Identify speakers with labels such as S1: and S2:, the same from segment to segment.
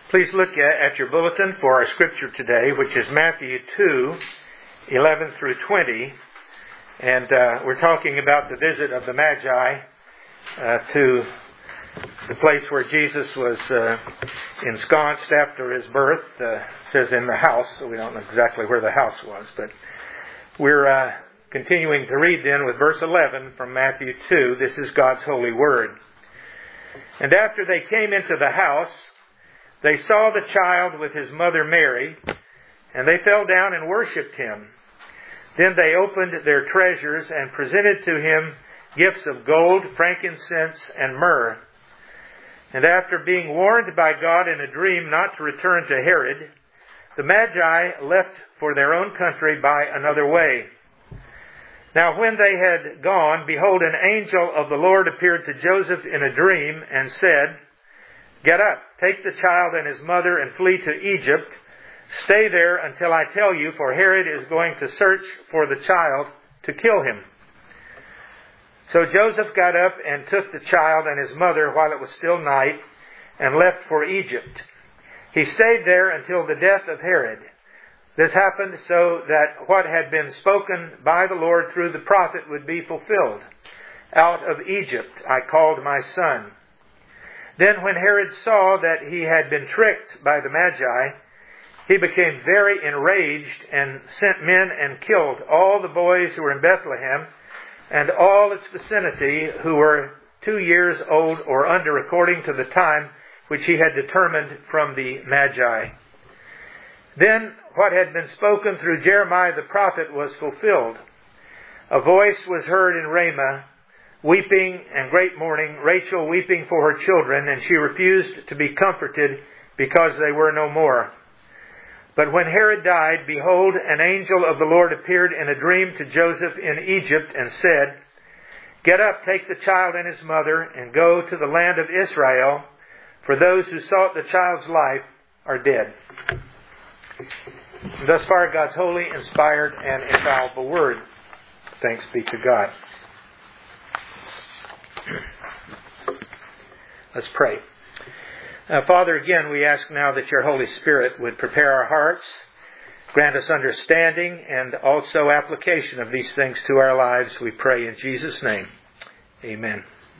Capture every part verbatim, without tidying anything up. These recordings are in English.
S1: Please look at, at your bulletin for our scripture today, which is Matthew two, eleven through twenty. And uh, we're talking about the visit of the Magi uh, to the place where Jesus was uh, ensconced after his birth. Uh, it says in the house, so we don't know exactly where the house was. But we're uh, continuing to read then with verse eleven from Matthew two. This is God's holy word. And after they came into the house, they saw the child with his mother Mary, and they fell down and worshipped him. Then they opened their treasures and presented to him gifts of gold, frankincense, and myrrh. And after being warned by God in a dream not to return to Herod, the Magi left for their own country by another way. Now when they had gone, behold, an angel of the Lord appeared to Joseph in a dream and said, "Get up, take the child and his mother and flee to Egypt. Stay there until I tell you, for Herod is going to search for the child to kill him." So Joseph got up and took the child and his mother while it was still night and left for Egypt. He stayed there until the death of Herod. This happened so that what had been spoken by the Lord through the prophet would be fulfilled. "Out of Egypt I called my son." Then when Herod saw that he had been tricked by the Magi, he became very enraged and sent men and killed all the boys who were in Bethlehem and all its vicinity who were two years old or under, according to the time which he had determined from the Magi. Then what had been spoken through Jeremiah the prophet was fulfilled. A voice was heard in Ramah, weeping and great mourning, Rachel weeping for her children, and she refused to be comforted because they were no more. But when Herod died, behold, an angel of the Lord appeared in a dream to Joseph in Egypt and said, "Get up, take the child and his mother, and go to the land of Israel, for those who sought the child's life are dead." Thus far, God's holy, inspired, and infallible word. Thanks be to God. Let's pray. Uh, Father, again, we ask now that your Holy Spirit would prepare our hearts, grant us understanding, and also application of these things to our lives, we pray in Jesus' name. Amen.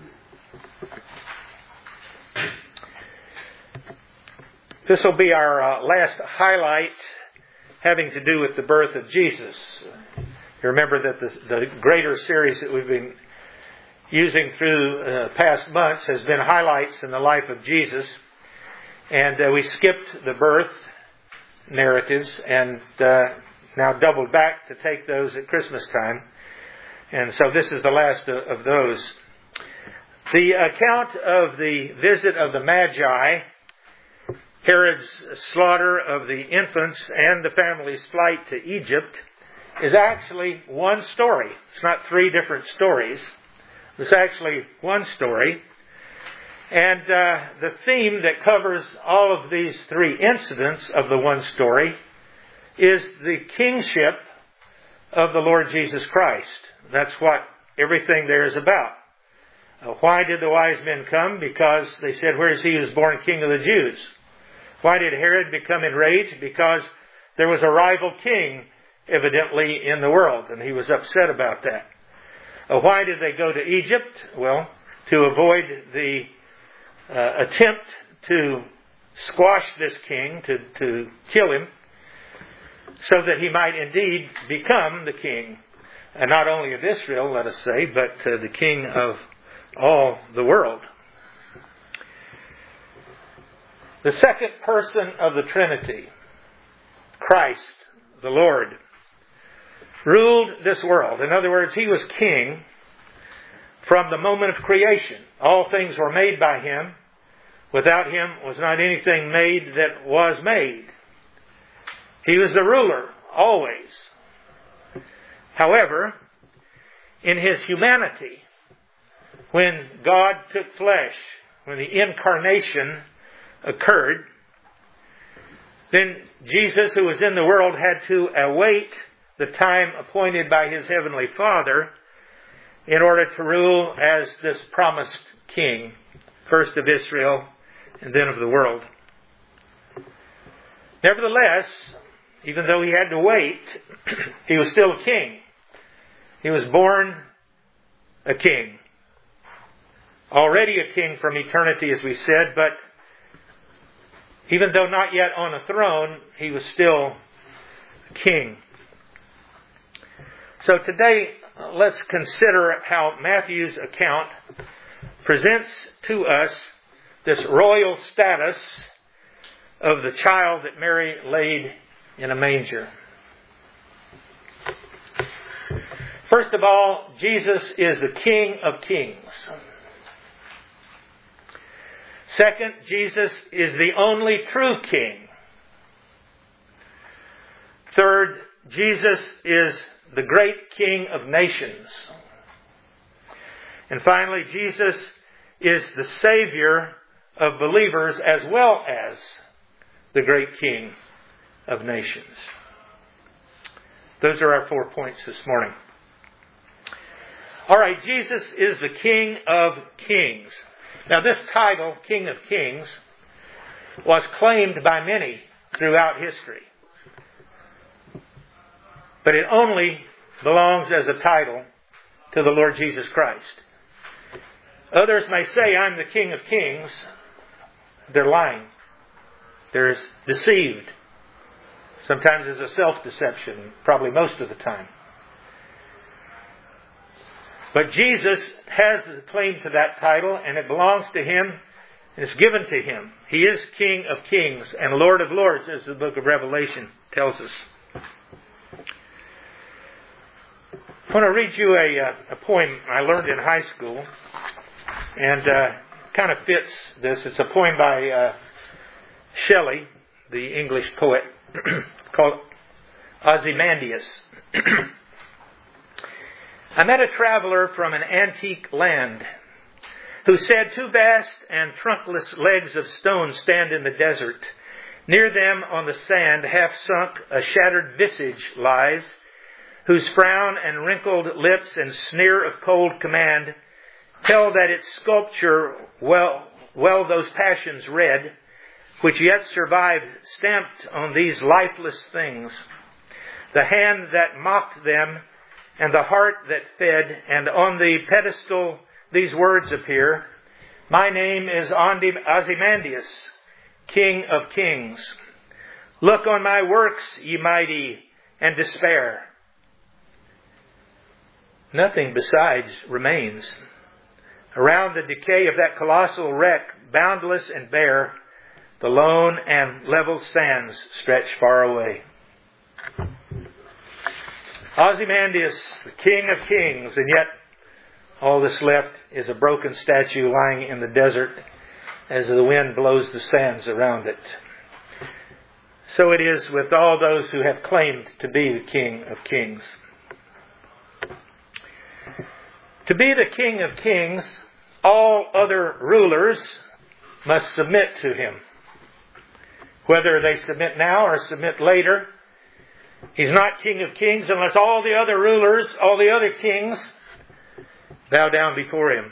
S1: This will be our uh, last highlight having to do with the birth of Jesus. You remember that the, the greater series that we've been using through uh, past months has been highlights in the life of Jesus. And uh, we skipped the birth narratives and uh, now doubled back to take those at Christmas time. And so this is the last of, of those. The account of the visit of the Magi, Herod's slaughter of the infants, and the family's flight to Egypt is actually one story. It's not three different stories. It's actually one story. And uh, the theme that covers all of these three incidents of the one story is the kingship of the Lord Jesus Christ. That's what everything there is about. Uh, why did the wise men come? Because they said, "Where is he who is born King of the Jews?" Why did Herod become enraged? Because there was a rival king, evidently, in the world, and he was upset about that. Uh, why did they go to Egypt? Well, to avoid the uh, attempt to squash this king, to, to kill him, so that he might indeed become the king, and not only of Israel, let us say, but uh, the king of all the world. The second person of the Trinity, Christ, the Lord, ruled this world. In other words, he was king from the moment of creation. All things were made by him. Without him was not anything made that was made. He was the ruler, always. However, in his humanity, when God took flesh, when the incarnation occurred, then Jesus, who was in the world, had to await the time appointed by his heavenly Father in order to rule as this promised king, first of Israel and then of the world. Nevertheless, even though he had to wait, he was still a king. He was born a king. Already a king from eternity, as we said, but even though not yet on a throne, he was still a king. So today, let's consider how Matthew's account presents to us this royal status of the child that Mary laid in a manger. First of all, Jesus is the King of Kings. Second, Jesus is the only true King. Third, Jesus is the great King of nations. And finally, Jesus is the Savior of believers as well as the great King of nations. Those are our four points this morning. All right, Jesus is the King of Kings. Now, this title, King of Kings, was claimed by many throughout history. But it only belongs as a title to the Lord Jesus Christ. Others may say, I'm the King of Kings. They're lying. They're deceived. Sometimes it's a self-deception, probably most of the time. But Jesus has the claim to that title, and it belongs to Him, and it's given to Him. He is King of Kings and Lord of Lords, as the book of Revelation tells us. I want to read you a, a poem I learned in high school, and uh, kind of fits this. It's a poem by uh, Shelley, the English poet, called Ozymandias. I met a traveler from an antique land who said, two vast and trunkless legs of stone stand in the desert. Near them on the sand, half sunk, a shattered visage lies, whose frown and wrinkled lips and sneer of cold command tell that its sculpture well, well those passions read, which yet survive stamped on these lifeless things. The hand that mocked them and the heart that fed, and on the pedestal these words appear, my name is Ozymandias, King of Kings. Look on my works, ye mighty, and despair. Nothing besides remains. Around the decay of that colossal wreck, boundless and bare, the lone and level sands stretch far away. Ozymandias, the King of Kings, and yet all that's left is a broken statue lying in the desert as the wind blows the sands around it. So it is with all those who have claimed to be the King of Kings. To be the King of Kings, all other rulers must submit to Him. Whether they submit now or submit later, He's not King of Kings unless all the other rulers, all the other kings, bow down before Him.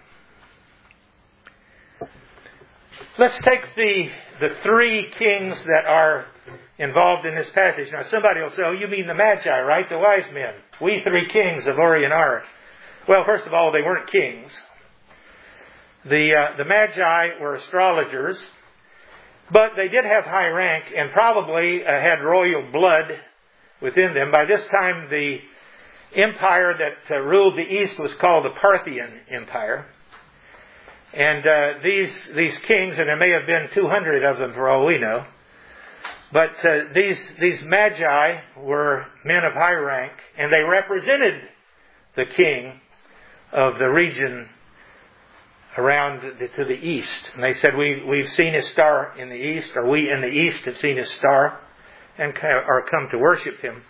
S1: Let's take the, the three kings that are involved in this passage. Now somebody will say, oh, you mean the Magi, right? The wise men. We three kings of Orient are. Well, first of all, they weren't kings. The, uh, the Magi were astrologers, but they did have high rank and probably uh, had royal blood within them. By this time, the empire that uh, ruled the East was called the Parthian Empire. And uh, these these kings, and there may have been two hundred of them for all we know, but uh, these these Magi were men of high rank, and they represented the king of the region around the, to the east. And they said, we, we've seen his star in the east, or we in the east have seen his star, and are come to worship him.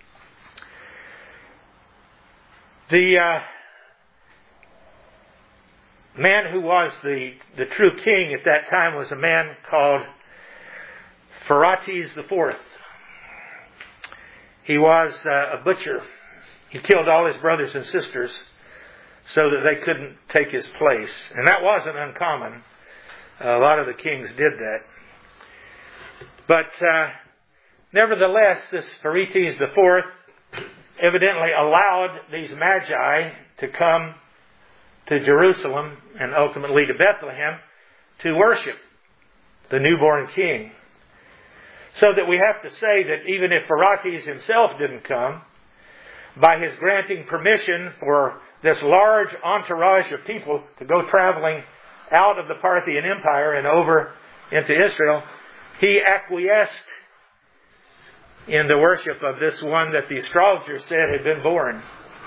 S1: The uh, man who was the, the true king at that time was a man called Phraates the Fourth. He was uh, a butcher. He killed all his brothers and sisters so that they couldn't take his place. And that wasn't uncommon. A lot of the kings did that. But uh, nevertheless, this Pheretes the fourth evidently allowed these magi to come to Jerusalem and ultimately to Bethlehem to worship the newborn king. So that we have to say that even if Pheretes himself didn't come, by his granting permission for this large entourage of people to go traveling out of the Parthian Empire and over into Israel, he acquiesced in the worship of this one that the astrologers said had been born.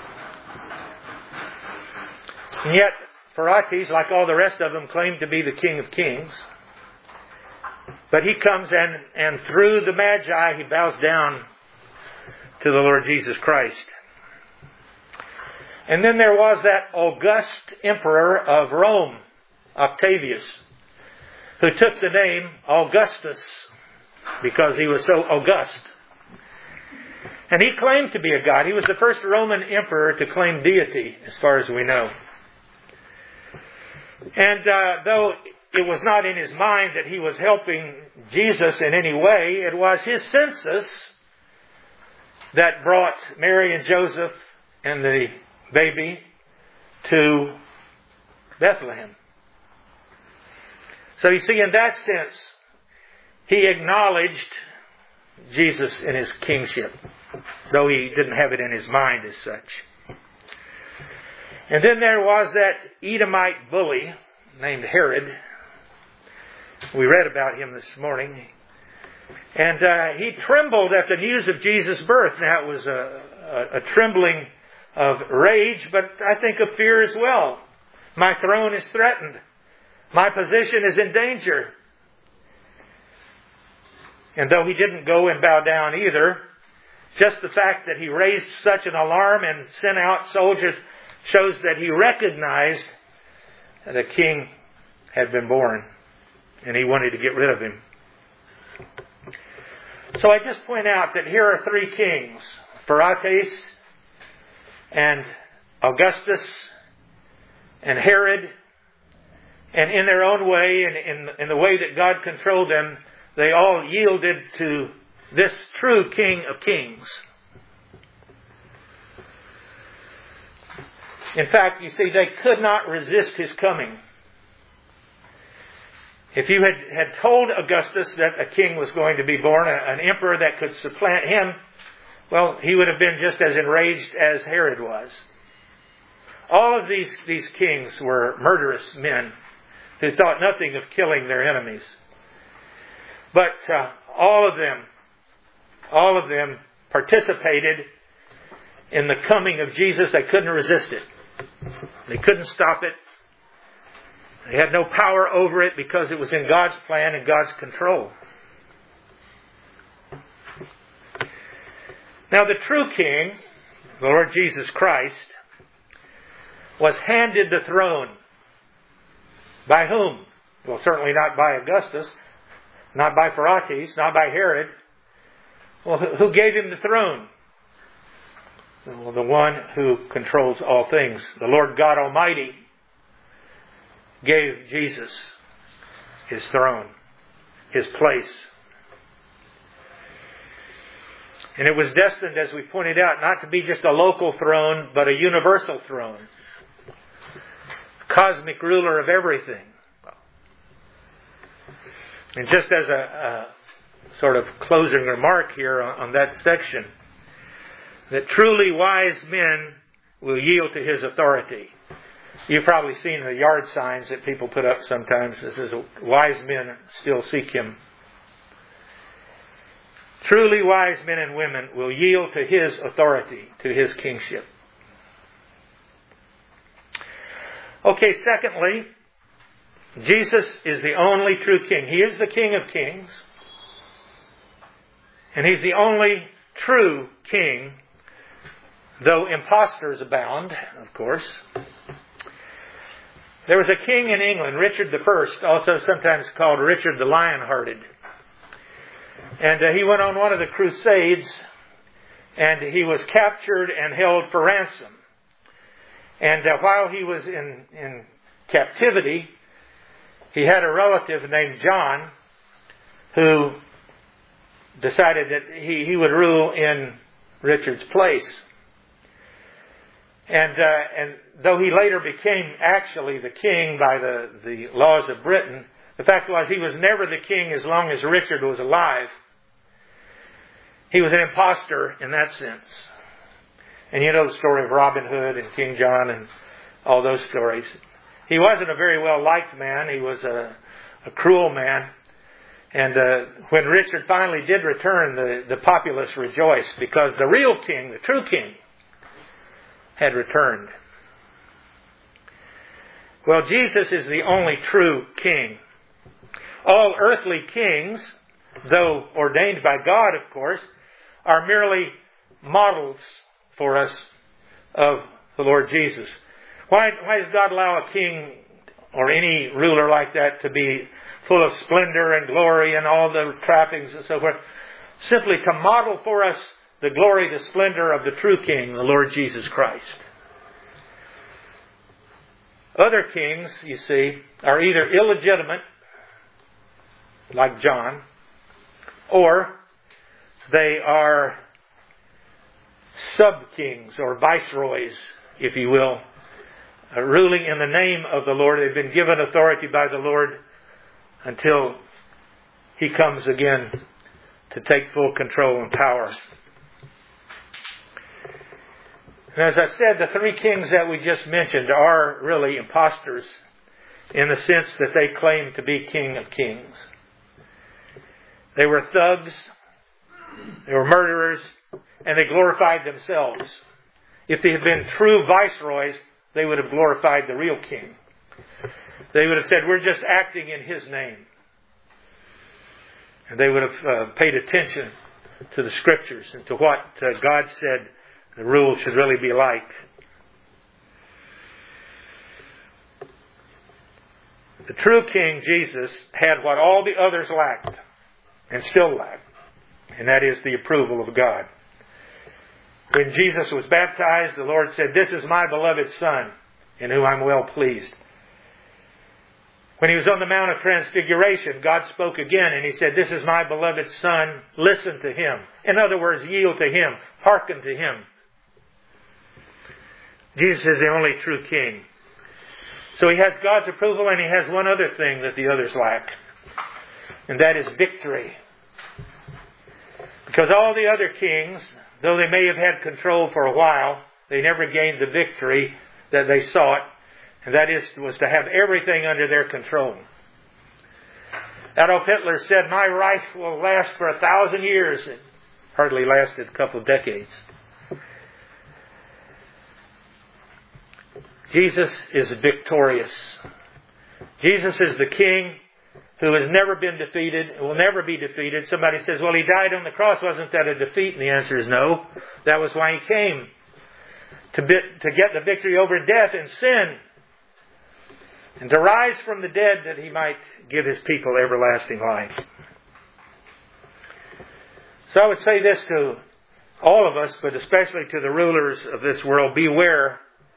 S1: And yet, Pheretes, like all the rest of them, claimed to be the King of Kings. But he comes and, and through the Magi, he bows down to the Lord Jesus Christ. And then there was that august emperor of Rome, Octavius, who took the name Augustus because he was so august. And he claimed to be a god. He was the first Roman emperor to claim deity, as far as we know. And uh, though it was not in his mind that he was helping Jesus in any way, it was his census that brought Mary and Joseph and the baby to Bethlehem. So you see, in that sense, he acknowledged Jesus in his kingship, though he didn't have it in his mind as such. And then there was that Edomite bully named Herod. We read about him this morning. And uh, he trembled at the news of Jesus' birth. Now, it was a, a, a trembling of rage, but I think of fear as well. My throne is threatened. My position is in danger. And though he didn't go and bow down either, just the fact that he raised such an alarm and sent out soldiers shows that he recognized that a king had been born, and he wanted to get rid of him. So I just point out that here are three kings, Pheretes and Augustus and Herod, and in their own way, and in, in the way that God controlled them, they all yielded to this true King of Kings. In fact, you see, they could not resist his coming. If you had, had told Augustus that a king was going to be born, a, an emperor that could supplant him, well, he would have been just as enraged as Herod was. All of these, these kings were murderous men who thought nothing of killing their enemies. But uh, all of them, all of them participated in the coming of Jesus. They couldn't resist it. They couldn't stop it. They had no power over it because it was in God's plan and God's control. Now the true king, the Lord Jesus Christ, was handed the throne. By whom? Well, certainly not by Augustus, not by Pheretes, not by Herod. Well, who gave him the throne? Well, the one who controls all things, the Lord God Almighty, gave Jesus his throne, his place. And it was destined, as we pointed out, not to be just a local throne, but a universal throne. Cosmic ruler of everything. And just as a, a sort of closing remark here on, on that section, that truly wise men will yield to his authority. You've probably seen the yard signs that people put up sometimes that says, wise men still seek him. Truly wise men and women will yield to his authority, to his kingship. Okay, secondly, Jesus is the only true king. He is the King of Kings. And he's the only true king, though impostors abound, of course. There was a king in England, Richard the First, also sometimes called Richard the Lion-Hearted. And uh, he went on one of the Crusades, and he was captured and held for ransom. And uh, while he was in, in captivity, he had a relative named John who decided that he, he would rule in Richard's place. And uh, and though he later became actually the king by the, the laws of Britain, the fact was he was never the king as long as Richard was alive. He was an imposter in that sense. And you know the story of Robin Hood and King John and all those stories. He wasn't a very well-liked man. He was a, a cruel man. And uh, when Richard finally did return, the, the populace rejoiced because the real king, the true king, had returned. Well, Jesus is the only true king. All earthly kings, though ordained by God, of course, are merely models for us of the Lord Jesus. Why, why does God allow a king or any ruler like that to be full of splendor and glory and all the trappings and so forth? Simply to model for us the glory, the splendor of the true king, the Lord Jesus Christ. Other kings, you see, are either illegitimate, like John, or they are sub-kings or viceroys, if you will, uh, ruling in the name of the Lord. They've been given authority by the Lord until He comes again to take full control and power. And as I said, the three kings that we just mentioned are really impostors in the sense that they claim to be King of Kings. They were thugs, they were murderers, and they glorified themselves. If they had been true viceroys, they would have glorified the real king. They would have said, we're just acting in His name. And they would have uh, paid attention to the Scriptures and to what uh, God said the rule should really be like. The true King, Jesus, had what all the others lacked, and still lack, and that is the approval of God. When Jesus was baptized, the Lord said, "This is my beloved Son, in whom I'm well pleased." When He was on the Mount of Transfiguration, God spoke again and He said, "This is my beloved Son, listen to Him." In other words, yield to Him, hearken to Him. Jesus is the only true King. So He has God's approval, and He has one other thing that the others lack, and that is victory. Because all the other kings, though they may have had control for a while, they never gained the victory that they sought, and that is was to have everything under their control. Adolf Hitler said, "My Reich will last for a thousand years." It hardly lasted a couple of decades. Jesus is victorious. Jesus is the King who has never been defeated and will never be defeated. Somebody says, "Well, He died on the cross. Wasn't that a defeat?" And the answer is no. That was why He came. To, be, to get the victory over death and sin. And to rise from the dead that He might give His people everlasting life. So I would say this to all of us, but especially to the rulers of this world: beware.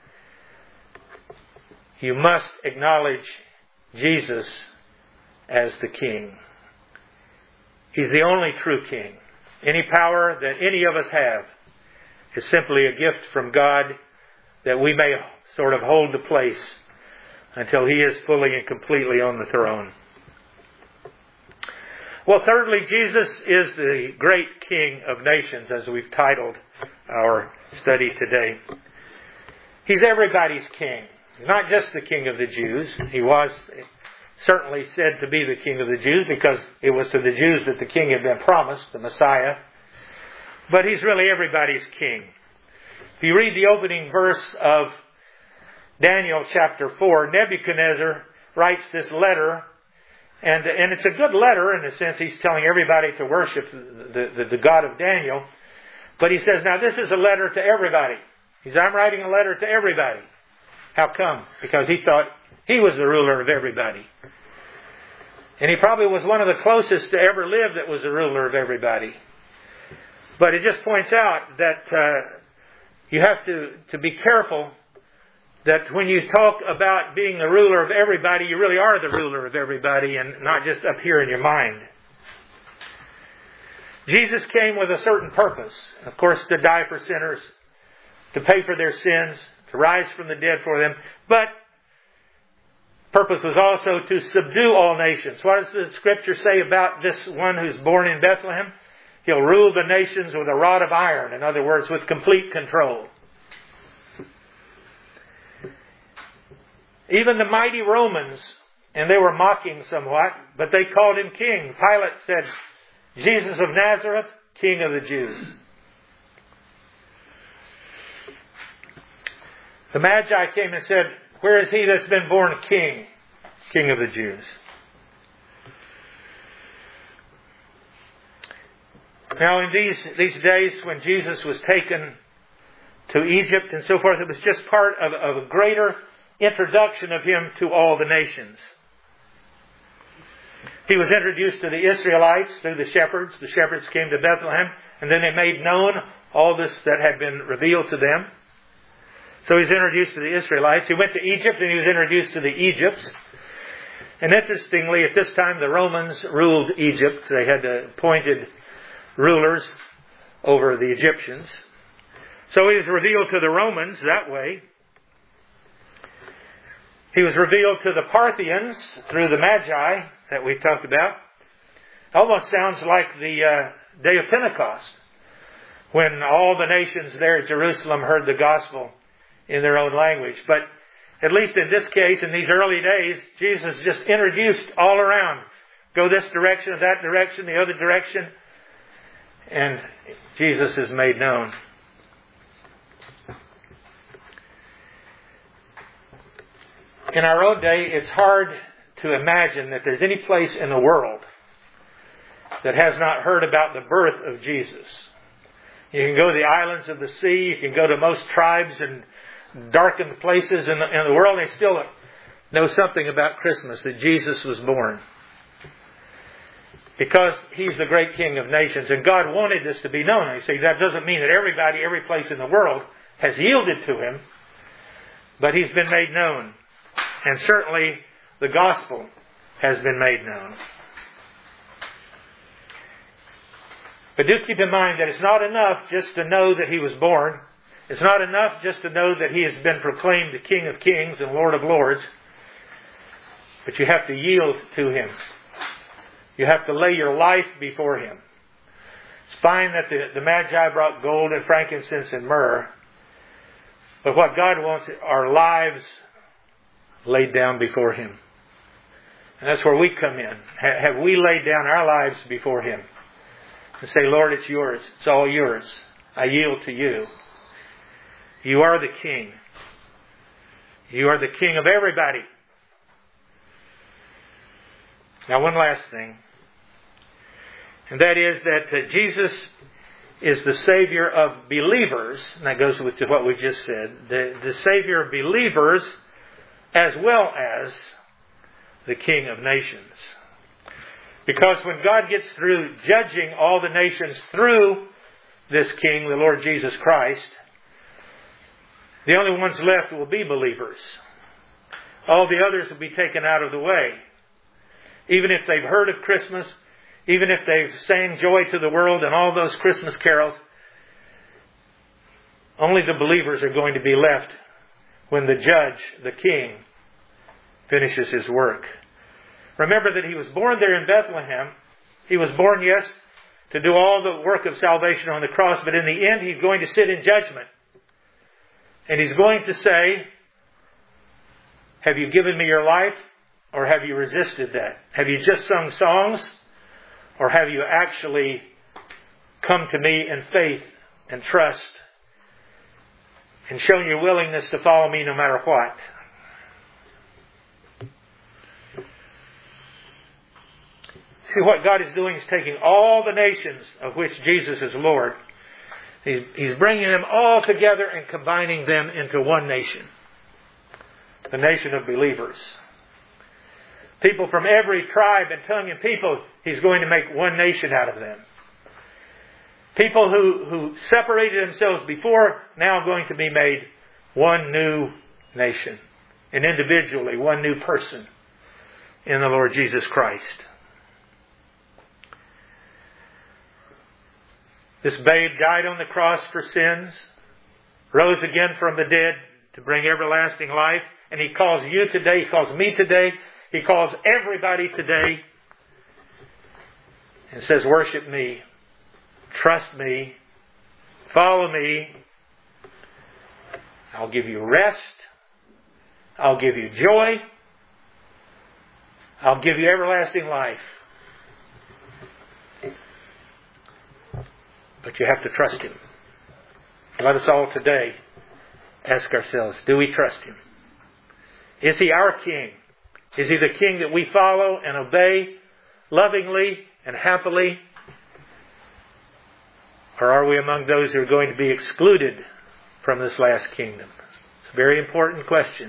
S1: You must acknowledge Jesus as the King. He's the only true King. Any power that any of us have is simply a gift from God that we may sort of hold the place until He is fully and completely on the throne. Well, thirdly, Jesus is the great King of nations, as we've titled our study today. He's everybody's King. He's not just the King of the Jews. He was certainly said to be the King of the Jews because it was to the Jews that the King had been promised, the Messiah. But He's really everybody's King. If you read the opening verse of Daniel chapter four, Nebuchadnezzar writes this letter, and, and it's a good letter in the sense he's telling everybody to worship the, the, the God of Daniel. But he says, now this is a letter to everybody. He says, I'm writing a letter to everybody. How come? Because he thought he was the ruler of everybody. And he probably was one of the closest to ever live that was the ruler of everybody. But it just points out that uh, you have to, to be careful that when you talk about being the ruler of everybody, you really are the ruler of everybody and not just up here in your mind. Jesus came with a certain purpose. Of course, to die for sinners, to pay for their sins, to rise from the dead for them. But purpose was also to subdue all nations. What does the Scripture say about this one who's born in Bethlehem? He'll rule the nations with a rod of iron. In other words, with complete control. Even the mighty Romans, and they were mocking somewhat, but they called him king. Pilate said, Jesus of Nazareth, King of the Jews. The Magi came and said, where is he that's been born king, King of the Jews? Now in these, these days when Jesus was taken to Egypt and so forth, it was just part of, of a greater introduction of him to all the nations. He was introduced to the Israelites through the shepherds. The shepherds came to Bethlehem, and then they made known all this that had been revealed to them. So he was introduced to the Israelites. He went to Egypt, and he was introduced to the Egypts. And interestingly, at this time, the Romans ruled Egypt. They had appointed rulers over the Egyptians. So he was revealed to the Romans that way. He was revealed to the Parthians through the Magi that we talked about. Almost sounds like the uh, day of Pentecost, when all the nations there at Jerusalem heard the gospel in their own language. But at least in this case, in these early days, Jesus just introduced all around. Go this direction, that direction, the other direction. And Jesus is made known. In our own day, it's hard to imagine that there's any place in the world that has not heard about the birth of Jesus. You can go to the islands of the sea. You can go to most tribes and darkened places in the, in the world. And they still know something about Christmas, that Jesus was born. Because He's the great King of nations. And God wanted this to be known. You see, that doesn't mean that everybody, every place in the world has yielded to Him. But He's been made known. And certainly the gospel has been made known. But do keep in mind that it's not enough just to know that He was born. It's not enough just to know that He has been proclaimed the King of Kings and Lord of Lords. But you have to yield to Him. You have to lay your life before Him. It's fine that the, the Magi brought gold and frankincense and myrrh. But what God wants are lives laid down before Him. And that's where we come in. Have we laid down our lives before Him? And say, Lord, it's yours. It's all yours. I yield to you. You are the King. You are the King of everybody. Now, one last thing. And that is that uh, Jesus is the Savior of believers. And that goes with what we just said. The, the Savior of believers as well as the King of nations. Because when God gets through judging all the nations through this King, the Lord Jesus Christ, the only ones left will be believers. All the others will be taken out of the way. Even if they've heard of Christmas, even if they've sang joy to the world and all those Christmas carols, only the believers are going to be left when the judge, the King, finishes his work. Remember that He was born there in Bethlehem. He was born, yes, to do all the work of salvation on the cross, but in the end He's going to sit in judgment. And He's going to say, have you given me your life, or have you resisted that? Have you just sung songs, or have you actually come to me in faith and trust and shown your willingness to follow me no matter what? See, what God is doing is taking all the nations of which Jesus is Lord. He's, he's bringing them all together and combining them into one nation. The nation of believers. People from every tribe and tongue and people, He's going to make one nation out of them. People who, who separated themselves before, now going to be made one new nation. And individually, one new person in the Lord Jesus Christ. This babe died on the cross for sins, rose again from the dead to bring everlasting life, and He calls you today, He calls me today, He calls everybody today, and says, worship me, trust me, follow me. I'll give you rest. I'll give you joy. I'll give you everlasting life. But you have to trust Him. Let us all today ask ourselves, do we trust Him? Is He our King? Is He the King that we follow and obey lovingly and happily? Or are we among those who are going to be excluded from this last kingdom? It's a very important question.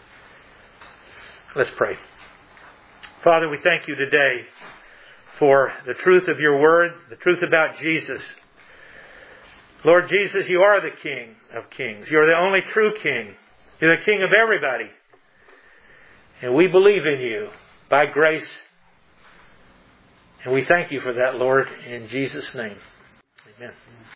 S1: Let's pray. Father, we thank You today for the truth of Your Word, the truth about Jesus. Lord Jesus, You are the King of kings. You're the only true King. You're the King of everybody. And we believe in You by grace. And we thank You for that, Lord, in Jesus' name. Amen.